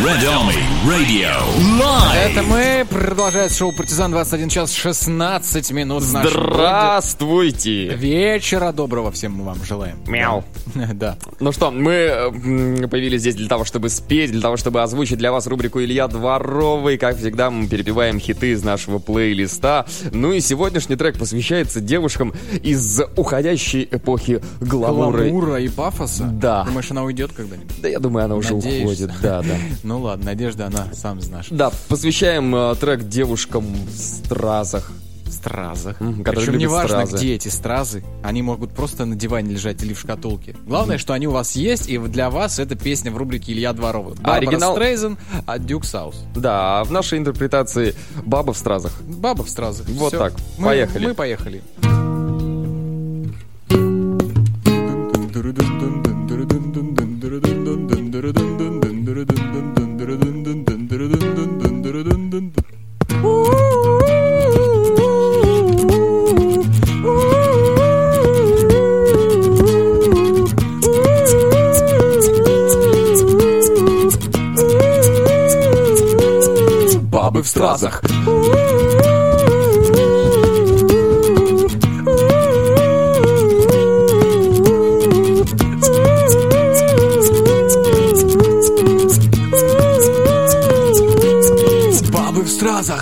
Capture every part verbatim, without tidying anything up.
Red Army Radio Live. Это мы. Продолжает шоу «Партизан». двадцать один час шестнадцать минут. в нашем Здравствуйте. городе. Вечера доброго всем мы вам желаем. Мяу. Да. Ну что, мы м, появились здесь для того, чтобы спеть, для того, чтобы озвучить для вас рубрику «Илья Дворовый». Как всегда, мы перепеваем хиты из нашего плейлиста. Ну и сегодняшний трек посвящается девушкам из уходящей эпохи гламура. Гламура и пафоса? Да. Думаешь, она уйдет когда-нибудь? Да, я думаю, она уже Надеешься? уходит. Да, да. Ну ладно, Надежда, она сам знаешь. Да, посвящаем э, трек девушкам в стразах. В стразах. М, которые Причем любят неважно, стразы. где эти стразы. Они могут просто на диване лежать или в шкатулке. Главное, что они у вас есть, и для вас это песня в рубрике «Илья Дворовый». Барбара оригинал- Стрейзен, а Дюк Саус. Да, а в нашей интерпретации «Баба в стразах». Баба в стразах. Вот Всё. так. Мы- Поехали. Мы поехали. Бабы в стразах. Бабы в стразах.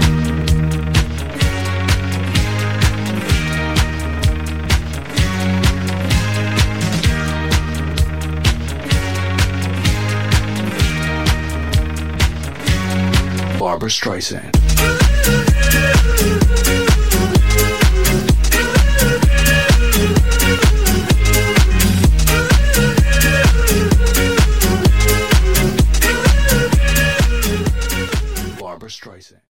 Barbara Streisand. Barbara Streisand.